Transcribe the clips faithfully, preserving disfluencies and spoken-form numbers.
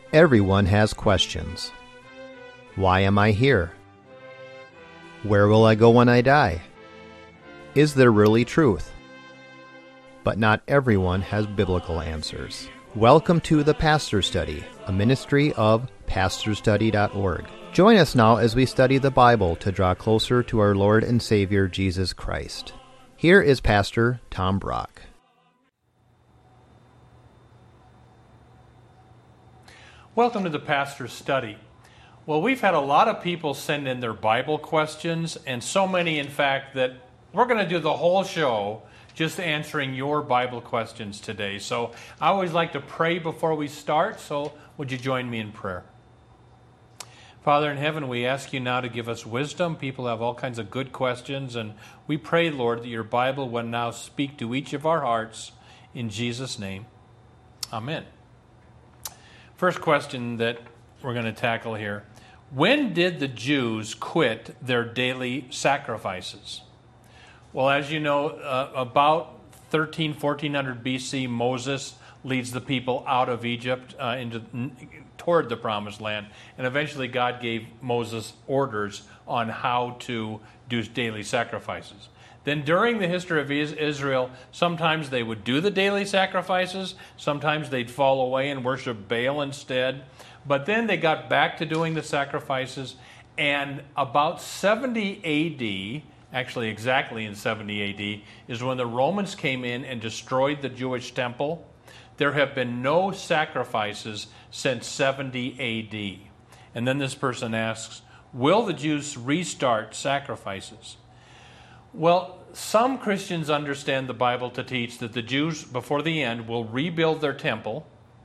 Everyone has questions. Why am I here? Where will I go when I die? Is there really truth? But not everyone has biblical answers. Welcome to The Pastor Study, a ministry of pastor study dot org. Join us now as we study the Bible to draw closer to our Lord and Savior Jesus Christ. Here is Pastor Tom Brock. Welcome to the Pastor's Study. Well, we've had a lot of people send in their Bible questions, and so many, in fact, that we're going to do the whole show just answering your Bible questions today. So I always like to pray before we start, so would you join me in prayer? Father in heaven, we ask you now to give us wisdom. People have all kinds of good questions, and we pray, Lord, that your Bible will now speak to each of our hearts. In Jesus' name, amen. First question that we're going to tackle here. When did the Jews quit their daily sacrifices? Well, as you know, uh, about thirteen, fourteen hundred B C, Moses leads the people out of Egypt uh, into toward the Promised Land. And eventually God gave Moses orders on how to do daily sacrifices. Then during the history of Israel, sometimes they would do the daily sacrifices, sometimes they'd fall away and worship Baal instead. But then they got back to doing the sacrifices, and about seventy A D, actually exactly in seventy A D, is when the Romans came in and destroyed the Jewish temple. There have been no sacrifices since seventy A D. And then this person asks, will the Jews restart sacrifices? Well, some Christians understand the Bible to teach that the Jews, before the end, will rebuild their temple,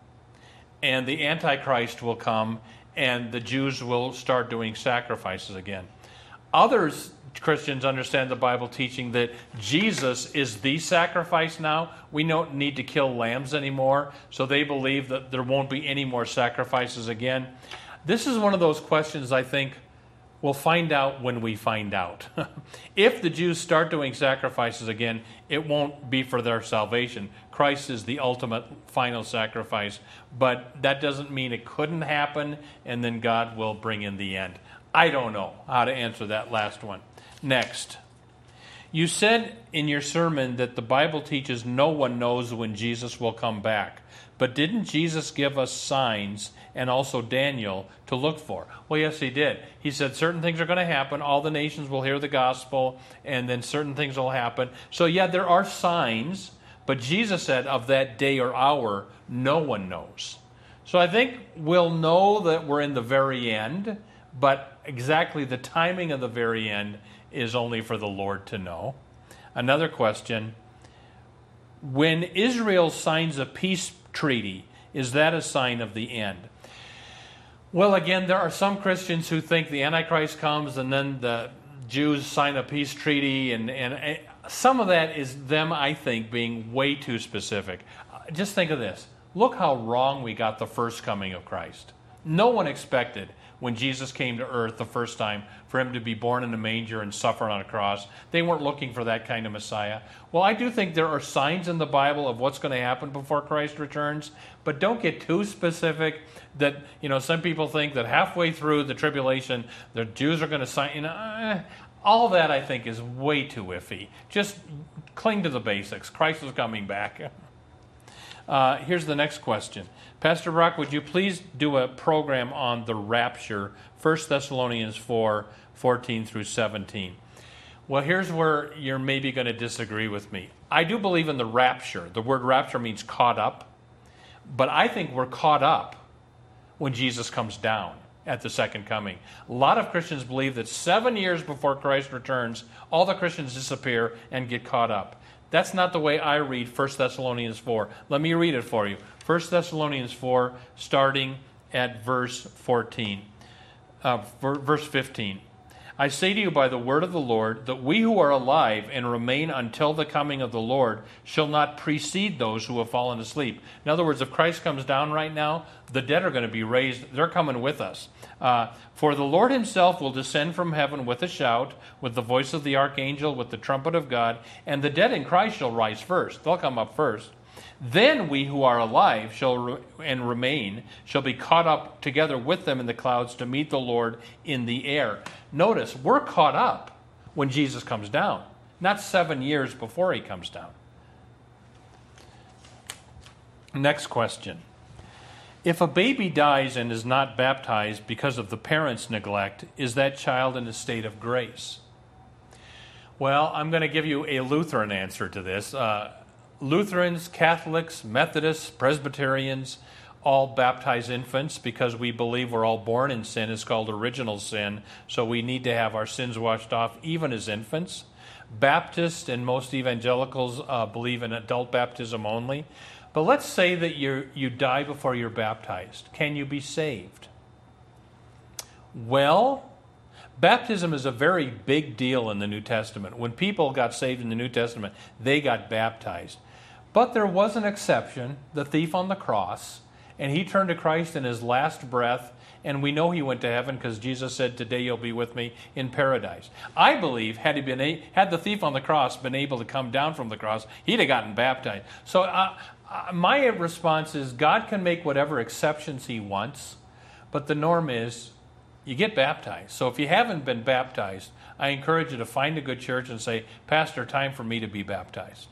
and the Antichrist will come, and the Jews will start doing sacrifices again. Others, Christians, understand the Bible teaching that Jesus is the sacrifice now. We don't need to kill lambs anymore, so they believe that there won't be any more sacrifices again. This is one of those questions I think we'll find out when we find out. If the Jews start doing sacrifices again, it won't be for their salvation. Christ is the ultimate final sacrifice, but that doesn't mean it couldn't happen, and then God will bring in the end. I don't know how to answer that last one. Next. You said in your sermon that the Bible teaches no one knows when Jesus will come back. But didn't Jesus give us signs, and also Daniel, to look for? Well, yes, he did. He said certain things are going to happen. All the nations will hear the gospel, and then certain things will happen. So, yeah, there are signs, but Jesus said of that day or hour, no one knows. So I think we'll know that we're in the very end, but exactly the timing of the very end is only for the Lord to know. Another question, when Israel signs a peace treaty, is that a sign of the end? Well, again, there are some Christians who think the Antichrist comes and then the Jews sign a peace treaty, and, and some of that is them, I think, being way too specific. Just think of this. Look how wrong we got the first coming of Christ. No one expected when Jesus came to earth the first time for him to be born in a manger and suffer on a cross. They weren't looking for that kind of Messiah. Well, I do think there are signs in the Bible of what's going to happen before Christ returns, but don't get too specific that, you know, some people think that halfway through the tribulation, the Jews are going to sign, you know, eh, all that I think is way too iffy. Just cling to the basics. Christ is coming back. Uh, here's the next question. Pastor Brock, would you please do a program on the rapture, First Thessalonians four, fourteen through seventeen? Well, here's where you're maybe going to disagree with me. I do believe in the rapture. The word rapture means caught up. But I think we're caught up when Jesus comes down at the second coming. A lot of Christians believe that seven years before Christ returns, all the Christians disappear and get caught up. That's not the way I read First Thessalonians four. Let me read it for you. First Thessalonians four, starting at verse fourteen, uh, verse fifteen. I say to you by the word of the Lord that we who are alive and remain until the coming of the Lord shall not precede those who have fallen asleep. In other words, if Christ comes down right now, the dead are going to be raised. They're coming with us. Uh, For the Lord himself will descend from heaven with a shout, with the voice of the archangel, with the trumpet of God, and the dead in Christ shall rise first. They'll come up first. Then we who are alive shall re- and remain shall be caught up together with them in the clouds to meet the Lord in the air. Notice, we're caught up when Jesus comes down, not seven years before he comes down. Next question. If a baby dies and is not baptized because of the parents' neglect, is that child in a state of grace? Well, I'm going to give you a Lutheran answer to this. Uh, Lutherans, Catholics, Methodists, Presbyterians all baptize infants because we believe we're all born in sin. It's called original sin, so we need to have our sins washed off even as infants. Baptists and most evangelicals uh, believe in adult baptism only. But let's say that you you die before you're baptized. Can you be saved? Well, baptism is a very big deal in the New Testament. When people got saved in the New Testament, they got baptized. But there was an exception, the thief on the cross, and he turned to Christ in his last breath, and we know he went to heaven because Jesus said, "Today you'll be with me in paradise." I believe had he been a, had the thief on the cross been able to come down from the cross, he'd have gotten baptized. So uh, uh, my response is God can make whatever exceptions he wants, but the norm is you get baptized. So if you haven't been baptized, I encourage you to find a good church and say, "Pastor, time for me to be baptized."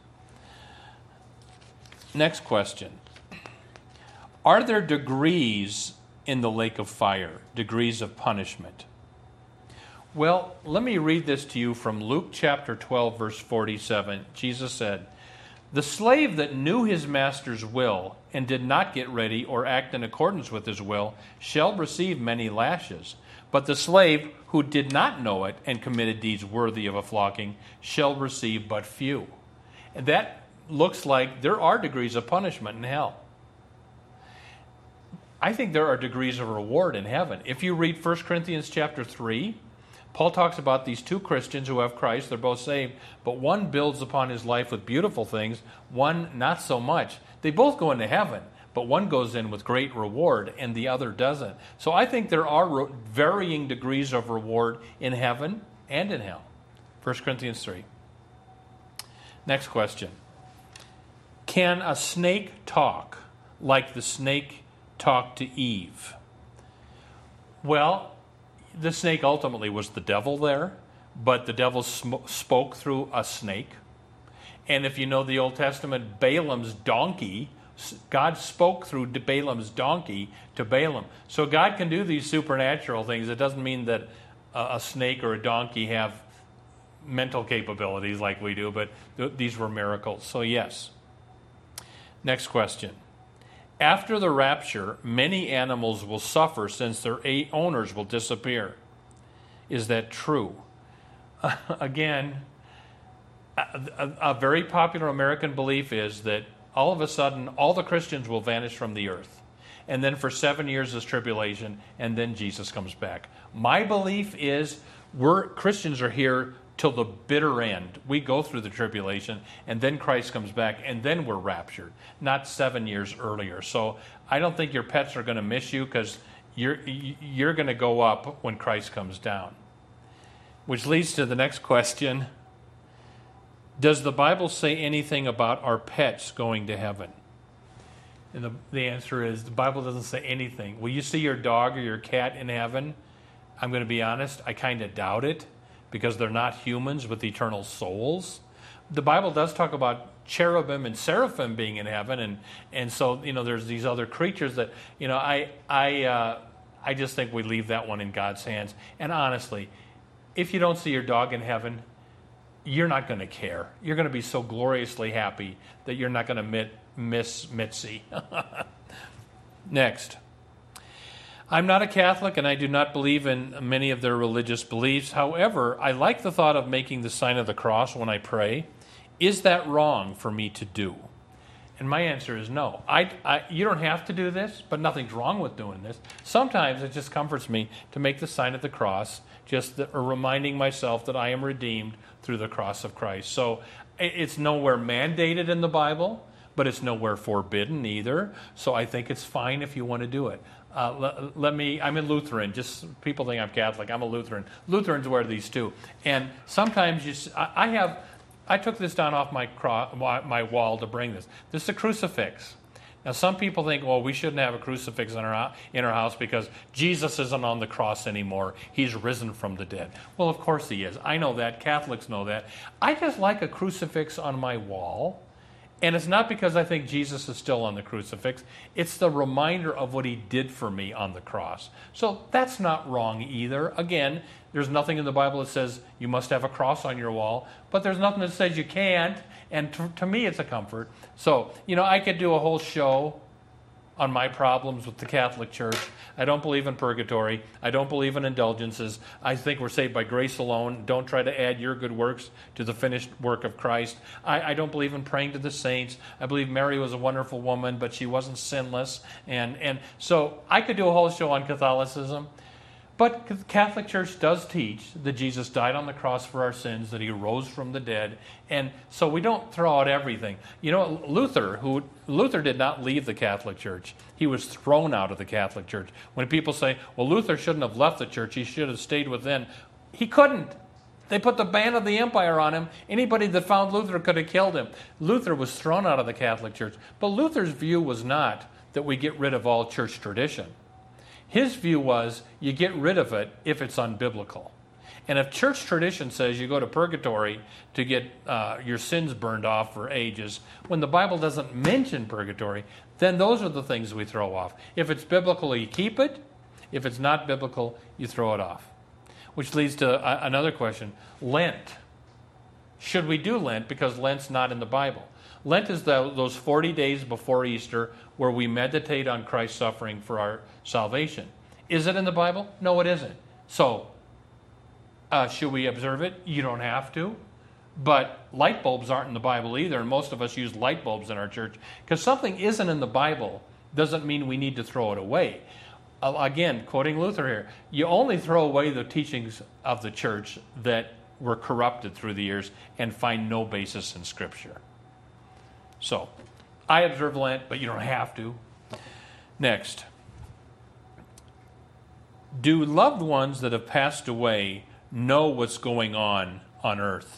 Next question. Are there degrees in the lake of fire, degrees of punishment? Well, let me read this to you from Luke chapter twelve, verse forty-seven. Jesus said, "The slave that knew his master's will and did not get ready or act in accordance with his will shall receive many lashes. But the slave who did not know it and committed deeds worthy of a flogging shall receive but few." And that looks like there are degrees of punishment in hell. I think there are degrees of reward in heaven. If you read First Corinthians chapter three, Paul talks about these two Christians who have Christ. They're both saved, but one builds upon his life with beautiful things, one not so much. They both go into heaven, but one goes in with great reward and the other doesn't. So I think there are varying degrees of reward in heaven and in hell. First Corinthians three. Next question. Can a snake talk like the snake talked to Eve? Well, the snake ultimately was the devil there, but the devil sm- spoke through a snake. And if you know the Old Testament, Balaam's donkey, God spoke through Balaam's donkey to Balaam. So God can do these supernatural things. It doesn't mean that a snake or a donkey have mental capabilities like we do, but th- these were miracles. So yes. Next question. After the rapture, many animals will suffer since their owners will disappear. Is that true? Uh, again, a, a, a very popular American belief is that all of a sudden, all the Christians will vanish from the earth. And then for seven years is tribulation, and then Jesus comes back. My belief is we're Christians are here till the bitter end. We go through the tribulation, and then Christ comes back, and then we're raptured, not seven years earlier. So I don't think your pets are going to miss you because you're, you're going to go up when Christ comes down. Which leads to the next question. Does the Bible say anything about our pets going to heaven? And the, the answer is the Bible doesn't say anything. Will you see your dog or your cat in heaven? I'm going to be honest, I kind of doubt it, because they're not humans with eternal souls. The Bible does talk about cherubim and seraphim being in heaven, and, and so you know there's these other creatures that you know I I uh, I just think we leave that one in God's hands. And honestly, if you don't see your dog in heaven, you're not going to care. You're going to be so gloriously happy that you're not going to miss Mitzi. Next. I'm not a Catholic, and I do not believe in many of their religious beliefs. However, I like the thought of making the sign of the cross when I pray. Is that wrong for me to do? And my answer is no. I, I, you don't have to do this, but nothing's wrong with doing this. Sometimes it just comforts me to make the sign of the cross, just the, or reminding myself that I am redeemed through the cross of Christ. So it's nowhere mandated in the Bible, but it's nowhere forbidden either. So I think it's fine if you want to do it. Uh, let, let me, I'm a Lutheran. Just people think I'm Catholic. I'm a Lutheran. Lutherans wear these too. And sometimes you, I have, I took this down off my, cro- my wall to bring this. This is a crucifix. Now, some people think, well, we shouldn't have a crucifix in our, in our house because Jesus isn't on the cross anymore. He's risen from the dead. Well, of course he is. I know that. Catholics know that. I just like a crucifix on my wall. And it's not because I think Jesus is still on the crucifix. It's the reminder of what he did for me on the cross. So that's not wrong either. Again, there's nothing in the Bible that says you must have a cross on your wall, but there's nothing that says you can't. And to, to me, it's a comfort. So, you know, I could do a whole show on my problems with the Catholic Church. I don't believe in purgatory. I don't believe in indulgences. I think we're saved by grace alone. Don't try to add your good works to the finished work of Christ. I, I don't believe in praying to the saints. I believe Mary was a wonderful woman, but she wasn't sinless. And, and so I could do a whole show on Catholicism. But the Catholic Church does teach that Jesus died on the cross for our sins, that he rose from the dead, and so we don't throw out everything. You know, Luther, who Luther did not leave the Catholic Church. He was thrown out of the Catholic Church. When people say, well, Luther shouldn't have left the church, he should have stayed within, he couldn't. They put the ban of the empire on him. Anybody that found Luther could have killed him. Luther was thrown out of the Catholic Church. But Luther's view was not that we get rid of all church tradition. His view was you get rid of it if it's unbiblical. And if church tradition says you go to purgatory to get uh, your sins burned off for ages, when the Bible doesn't mention purgatory, then those are the things we throw off. If it's biblical, you keep it. If it's not biblical, you throw it off. Which leads to a- another question. Lent. Should we do Lent because Lent's not in the Bible? Lent is the, those forty days before Easter where we meditate on Christ's suffering for our salvation. Is it in the Bible? No, it isn't. So, uh, should we observe it? You don't have to. But light bulbs aren't in the Bible either, and most of us use light bulbs in our church. Because something isn't in the Bible doesn't mean we need to throw it away. Uh, again, quoting Luther here, you only throw away the teachings of the church that were corrupted through the years and find no basis in Scripture. So, I observe Lent, but you don't have to. Next. Do loved ones that have passed away know what's going on on earth?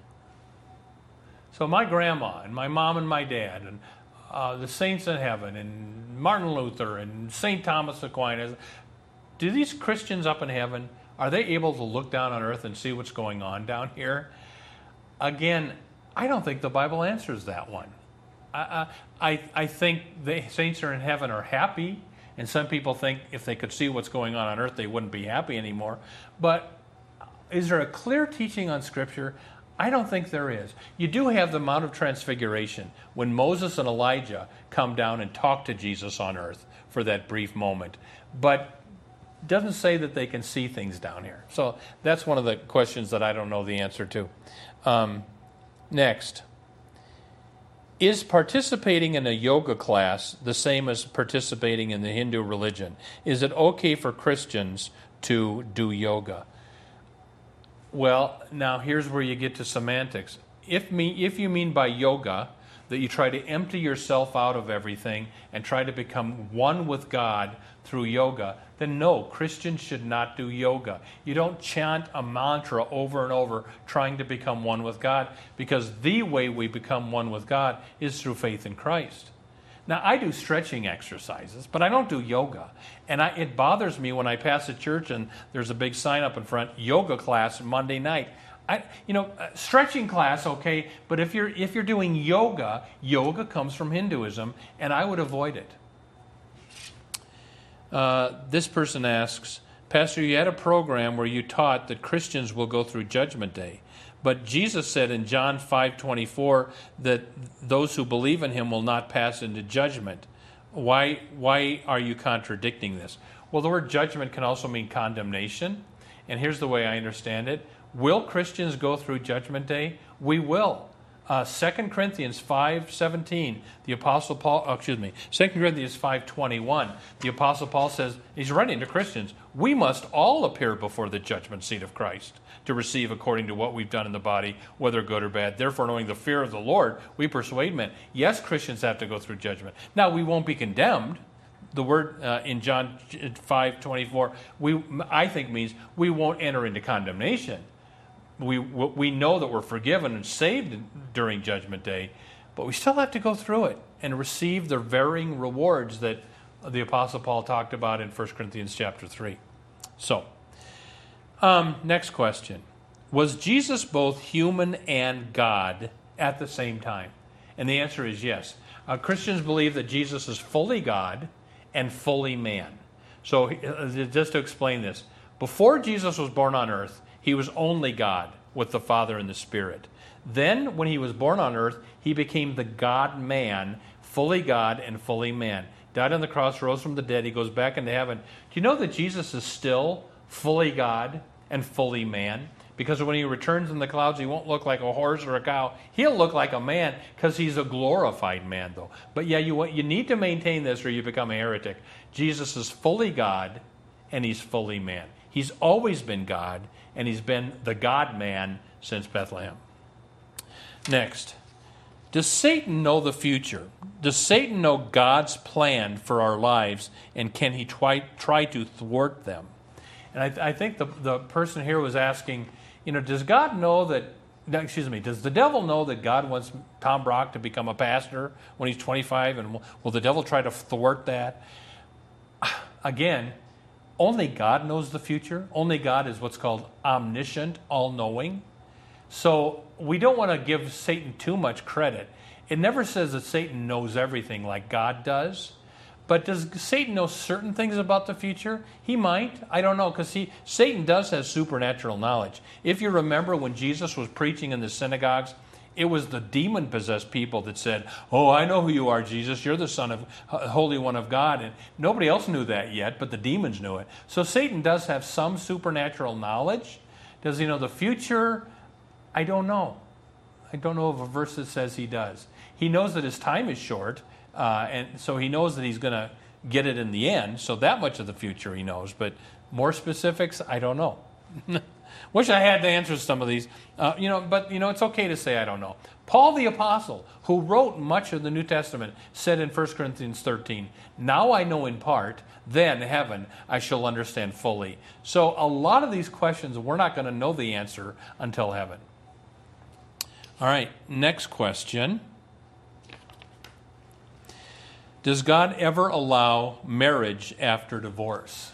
So my grandma and my mom and my dad and uh, the saints in heaven and Martin Luther and Saint Thomas Aquinas, do these Christians up in heaven, are they able to look down on earth and see what's going on down here? Again, I don't think the Bible answers that one. I, I, I think the saints are in heaven are happy, and some people think if they could see what's going on on earth, they wouldn't be happy anymore. But is there a clear teaching on Scripture? I don't think there is. You do have the Mount of Transfiguration when Moses and Elijah come down and talk to Jesus on earth for that brief moment. But it doesn't say that they can see things down here. So that's one of the questions that I don't know the answer to. Um, next. Is participating in a yoga class the same as participating in the Hindu religion? Is it okay for Christians to do yoga? Well, now here's where you get to semantics. If me, if you mean by yoga that you try to empty yourself out of everything and try to become one with God through yoga, then no, Christians should not do yoga. You don't chant a mantra over and over trying to become one with God, because the way we become one with God is through faith in Christ. Now, I do stretching exercises, but I don't do yoga. And I, it bothers me when I pass a church and there's a big sign up in front, yoga class Monday night. I, you know, stretching class, okay, but if you're if you're doing yoga, yoga comes from Hinduism, and I would avoid it. Uh, this person asks, Pastor, you had a program where you taught that Christians will go through Judgment Day, but Jesus said in John five twenty-four that those who believe in him will not pass into judgment. Why, why are you contradicting this? Well, the word judgment can also mean condemnation, and here's the way I understand it. Will Christians go through Judgment Day? We will. Uh, Second Corinthians five seventeen, the Apostle Paul, oh, excuse me, Second Corinthians five twenty-one, the Apostle Paul says, he's writing to Christians, we must all appear before the judgment seat of Christ to receive according to what we've done in the body, whether good or bad. Therefore, knowing the fear of the Lord, we persuade men. Yes, Christians have to go through judgment. Now, we won't be condemned. The word uh, in John five twenty-four, we, I think means we won't enter into condemnation. we we know that we're forgiven and saved during Judgment Day, but we still have to go through it and receive the varying rewards that the Apostle Paul talked about in First Corinthians chapter three. So, um, next question. Was Jesus both human and God at the same time? And the answer is yes. Uh, Christians believe that Jesus is fully God and fully man. So uh, just to explain this, before Jesus was born on earth, he was only God with the Father and the Spirit. Then when he was born on earth, he became the God-man, fully God and fully man. Died on the cross, rose from the dead, he goes back into heaven. Do you know that Jesus is still fully God and fully man? Because when he returns in the clouds, he won't look like a horse or a cow. He'll look like a man because he's a glorified man, though. But yeah, you you need to maintain this or you become a heretic. Jesus is fully God and he's fully man. He's always been God and he's been the God-man since Bethlehem. Next, does Satan know the future? Does Satan know God's plan for our lives, and can he try, try to thwart them? And I, th- I think the, the person here was asking, you know, does God know that, excuse me, does the devil know that God wants Tom Brock to become a pastor when he's twenty-five, and will, will the devil try to thwart that? Again, only God knows the future. Only God is what's called omniscient, all-knowing. So we don't want to give Satan too much credit. It never says that Satan knows everything like God does. But does Satan know certain things about the future? He might. I don't know, because he Satan does have supernatural knowledge. If you remember when Jesus was preaching in the synagogues, it was the demon-possessed people that said, "Oh, I know who you are, Jesus. You're the Son of Holy One of God." And nobody else knew that yet, but the demons knew it. So Satan does have some supernatural knowledge. Does he know the future? I don't know. I don't know of a verse that says he does. He knows that his time is short, uh, and so he knows that he's going to get it in the end. So that much of the future he knows. But more specifics, I don't know. Wish I had the answers to some of these. Uh, you know, but you know, it's okay to say I don't know. Paul the Apostle, who wrote much of the New Testament, said in First Corinthians thirteen, "Now I know in part, then heaven I shall understand fully." So a lot of these questions we're not going to know the answer until heaven. All right, next question. Does God ever allow marriage after divorce?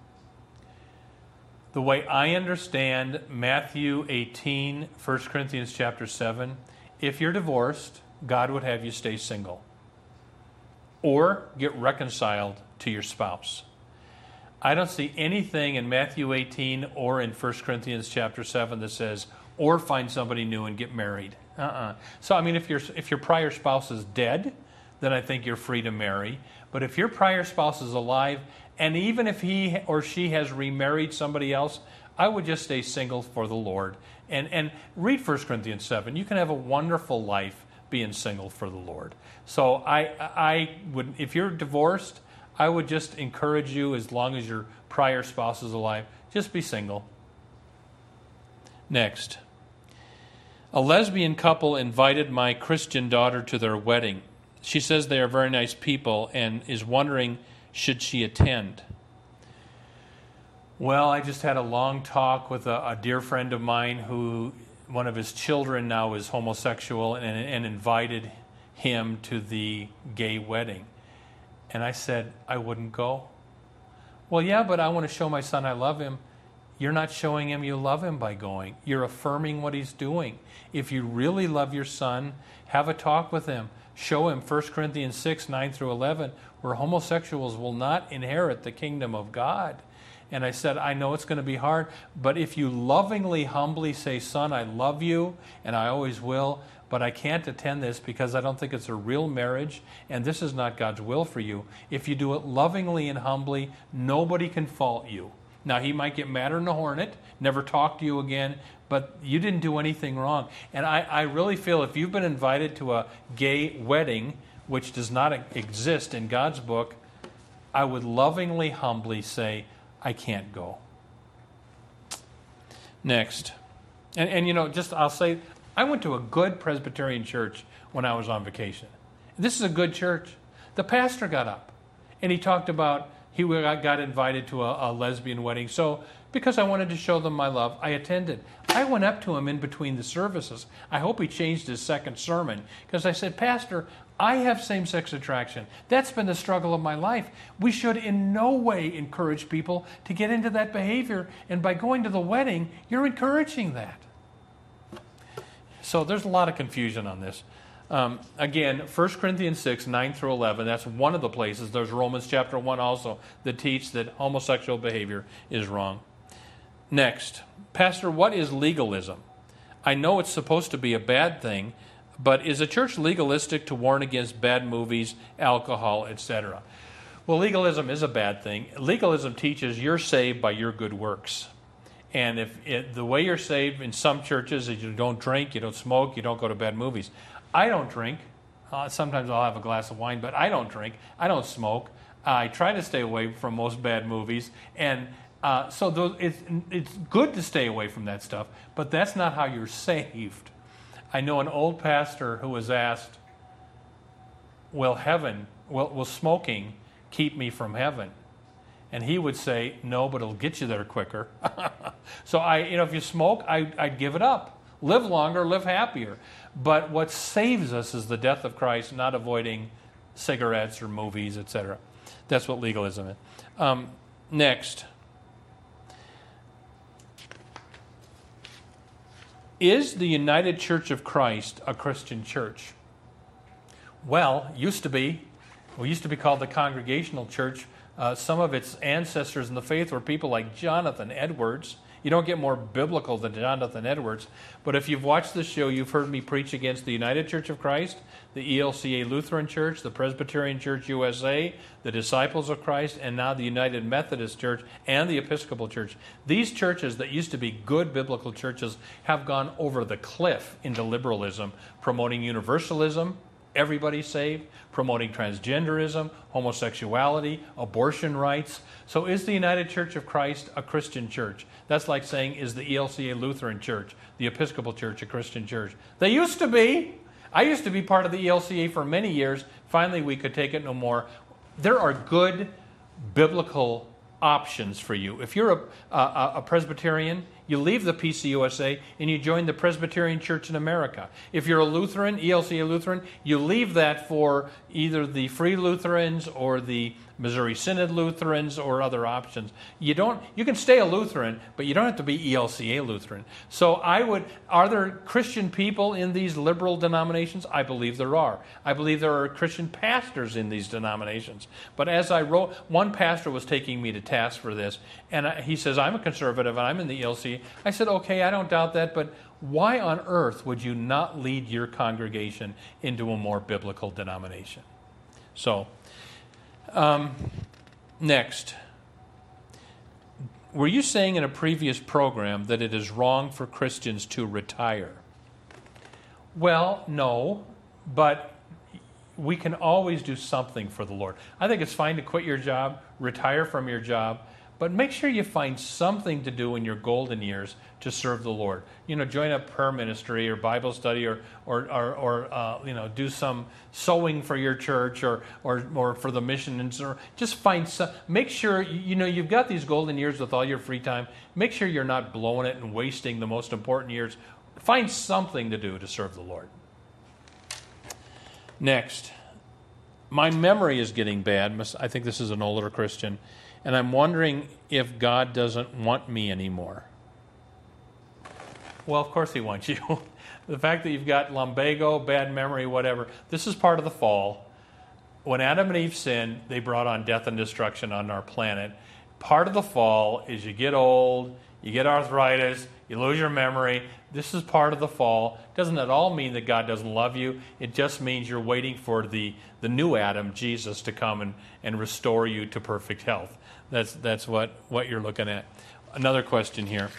The way I understand Matthew eighteen, First Corinthians chapter seven, if you're divorced, God would have you stay single or get reconciled to your spouse. I don't see anything in Matthew eighteen or in First Corinthians chapter seven that says, or find somebody new and get married. Uh-uh. So, I mean, if, your if your prior spouse is dead, then I think you're free to marry. But if your prior spouse is alive, and even if he or she has remarried somebody else, I would just stay single for the Lord. And and read First Corinthians seven. You can have a wonderful life being single for the Lord. So I I would, if you're divorced, I would just encourage you, as long as your prior spouse is alive, just be single. Next. A lesbian couple invited my Christian daughter to their wedding. She says they are very nice people and is wondering, should she attend? Well, I just had a long talk with a, a dear friend of mine who, one of his children now is homosexual, and, and invited him to the gay wedding. And I said, I wouldn't go. Well, yeah, but I want to show my son I love him. You're not showing him you love him by going. You're affirming what he's doing. If you really love your son, have a talk with him. Show him First Corinthians six, nine through eleven, where homosexuals will not inherit the kingdom of God. And I said, I know it's going to be hard, but if you lovingly, humbly say, son, I love you, and I always will, but I can't attend this because I don't think it's a real marriage, and this is not God's will for you. If you do it lovingly and humbly, nobody can fault you. Now, he might get madder than a hornet, never talk to you again, but you didn't do anything wrong. And I, I really feel if you've been invited to a gay wedding, which does not exist in God's book, I would lovingly, humbly say, I can't go. Next. And, and you know, just I'll say, I went to a good Presbyterian church when I was on vacation. This is a good church. The pastor got up, and he talked about he got invited to a, a lesbian wedding. So because I wanted to show them my love, I attended. I went up to him in between the services. I hope he changed his second sermon, because I said, Pastor, I have same-sex attraction. That's been the struggle of my life. We should in no way encourage people to get into that behavior, and by going to the wedding, you're encouraging that. So there's a lot of confusion on this. Um, again, First Corinthians six, nine through eleven, that's one of the places. There's Romans chapter one also that teach that homosexual behavior is wrong. Next, Pastor, what is legalism? I know it's supposed to be a bad thing, but is a church legalistic to warn against bad movies, alcohol, et cetera? Well, legalism is a bad thing. Legalism teaches you're saved by your good works. And if it, the way you're saved in some churches is you don't drink, you don't smoke, you don't go to bad movies. I don't drink. Uh, sometimes I'll have a glass of wine, but I don't drink. I don't smoke. I try to stay away from most bad movies. And uh, so those, it's, it's good to stay away from that stuff, but that's not how you're saved. I know an old pastor who was asked, will heaven, will, will smoking keep me from heaven? And he would say, no, but it'll get you there quicker. So I, you know, if you smoke, I, I'd give it up. Live longer, live happier. But what saves us is the death of Christ, not avoiding cigarettes or movies, et cetera. That's what legalism is. Um, next. Is the United Church of Christ a Christian church? Well, used to be. We used to be called the Congregational Church. Uh, some of its ancestors in the faith were people like Jonathan Edwards. You don't get more biblical than Jonathan Edwards. But if you've watched this show, you've heard me preach against the United Church of Christ, the E L C A Lutheran Church, the Presbyterian Church U S A, the Disciples of Christ, and now the United Methodist Church and the Episcopal Church. These churches that used to be good biblical churches have gone over the cliff into liberalism, promoting universalism, everybody saved, promoting transgenderism, homosexuality, abortion rights. So is the United Church of Christ a Christian church? That's like saying, is the E L C A Lutheran Church, the Episcopal Church, a Christian church? They used to be. I used to be part of the E L C A for many years. Finally, we could take it no more. There are good biblical options for you. If you're a, a, a Presbyterian, you leave the P C U S A and you join the Presbyterian Church in America. If you're a Lutheran, E L C A Lutheran, you leave that for either the Free Lutherans or the Missouri Synod Lutherans or other options. You don't. You can stay a Lutheran, but you don't have to be E L C A Lutheran. So I would, are there Christian people in these liberal denominations? I believe there are. I believe there are Christian pastors in these denominations. But as I wrote, one pastor was taking me to task for this, and I, he says, I'm a conservative and I'm in the E L C A. I said, okay, I don't doubt that, but why on earth would you not lead your congregation into a more biblical denomination? So, um, next. Were you saying in a previous program that it is wrong for Christians to retire? Well, no, but we can always do something for the Lord. I think it's fine to quit your job, retire from your job, but make sure you find something to do in your golden years to serve the Lord. You know, join a prayer ministry or Bible study, or or or, or uh, you know, do some sewing for your church, or or or for the mission, and so just find some. Make sure you know you've got these golden years with all your free time. Make sure you're not blowing it and wasting the most important years. Find something to do to serve the Lord. Next, my memory is getting bad. I think this is an older Christian. And I'm wondering if God doesn't want me anymore. Well, of course he wants you. The fact that you've got lumbago, bad memory, whatever, this is part of the fall. When Adam and Eve sinned, they brought on death and destruction on our planet. Part of the fall is you get old, you get arthritis, you lose your memory. This is part of the fall. Doesn't at all mean that God doesn't love you. It just means you're waiting for the, the new Adam, Jesus, to come and, and restore you to perfect health. That's that's what, what you're looking at. Another question here.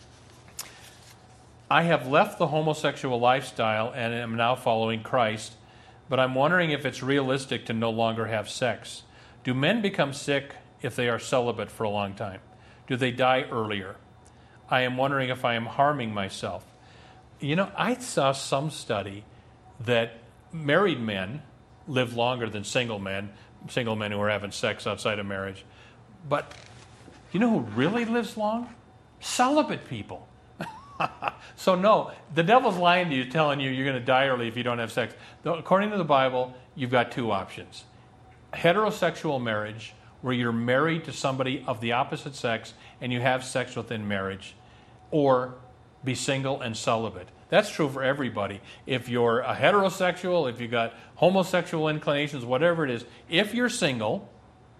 I have left the homosexual lifestyle and am now following Christ, but I'm wondering if it's realistic to no longer have sex. Do men become sick if they are celibate for a long time? Do they die earlier? I am wondering if I am harming myself. You know, I saw some study that married men live longer than single men, single men who are having sex outside of marriage. But you know who really lives long? Celibate people. So no, the devil's lying to you, telling you you're going to die early if you don't have sex. According to the Bible, you've got two options. Heterosexual marriage, where you're married to somebody of the opposite sex and you have sex within marriage, or be single and celibate. That's true for everybody. If you're a heterosexual, if you've got homosexual inclinations, whatever it is, if you're single,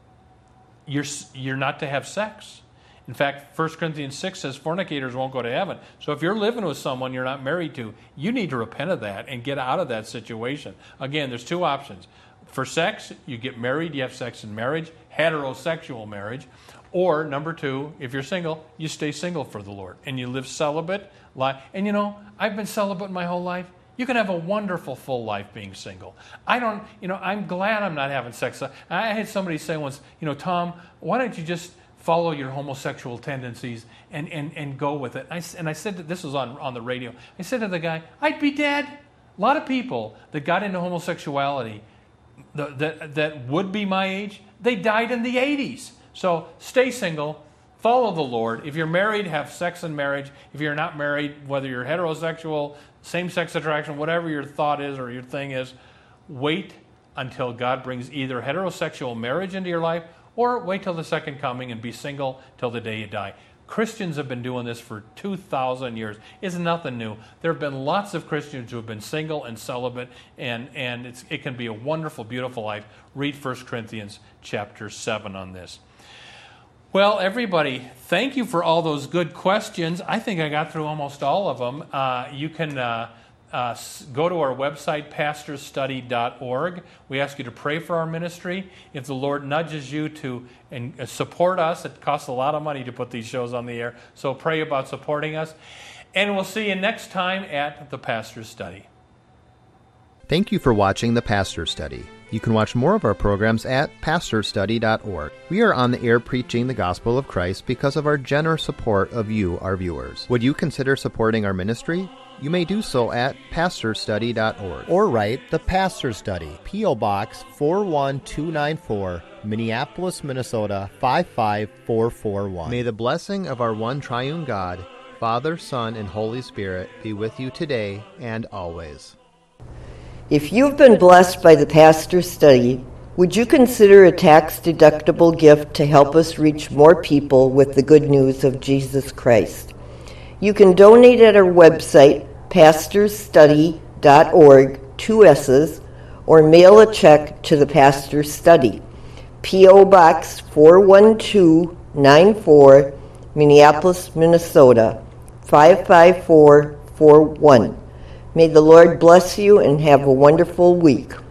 you're you're not to have sex. In fact, First Corinthians six says fornicators won't go to heaven. So if you're living with someone you're not married to, you need to repent of that and get out of that situation. Again, there's two options. For sex, you get married, you have sex in marriage, heterosexual marriage. Or, number two, if you're single, you stay single for the Lord. And you live celibate. And you know, I've been celibate my whole life. You can have a wonderful, full life being single. I don't, you know, I'm glad I'm not having sex. I had somebody say once, you know, Tom, why don't you just follow your homosexual tendencies and, and, and go with it. I, and I said, that this was on, on the radio, I said to the guy, I'd be dead. A lot of people that got into homosexuality the, that, that would be my age, they died in the eighties. So stay single, follow the Lord. If you're married, have sex in marriage. If you're not married, whether you're heterosexual, same-sex attraction, whatever your thought is or your thing is, wait until God brings either heterosexual marriage into your life, or wait till the second coming and be single till the day you die. Christians have been doing this for two thousand years. It's nothing new. There have been lots of Christians who have been single and celibate, and, and it's, it can be a wonderful, beautiful life. Read First Corinthians chapter seven on this. Well, everybody, thank you for all those good questions. I think I got through almost all of them. Uh, you can... Uh, Uh, go to our website, pastors study dot org. We ask you to pray for our ministry. If the Lord nudges you to and, uh, support us, it costs a lot of money to put these shows on the air, so pray about supporting us. And we'll see you next time at the Pastor's Study. Thank you for watching the Pastor's Study. You can watch more of our programs at pastors study dot org. We are on the air preaching the gospel of Christ because of our generous support of you, our viewers. Would you consider supporting our ministry? You may do so at pastors study dot org. Or write The Pastor's Study, P O. Box four one two nine four, Minneapolis, Minnesota five five four four one. May the blessing of our one triune God, Father, Son, and Holy Spirit be with you today and always. If you've been blessed by the Pastor's Study, would you consider a tax-deductible gift to help us reach more people with the good news of Jesus Christ? You can donate at our website, pastors study dot org, two S's, or mail a check to the Pastor's Study, P O. Box four one two nine four, Minneapolis, Minnesota five five four four one. May the Lord bless you and have a wonderful week.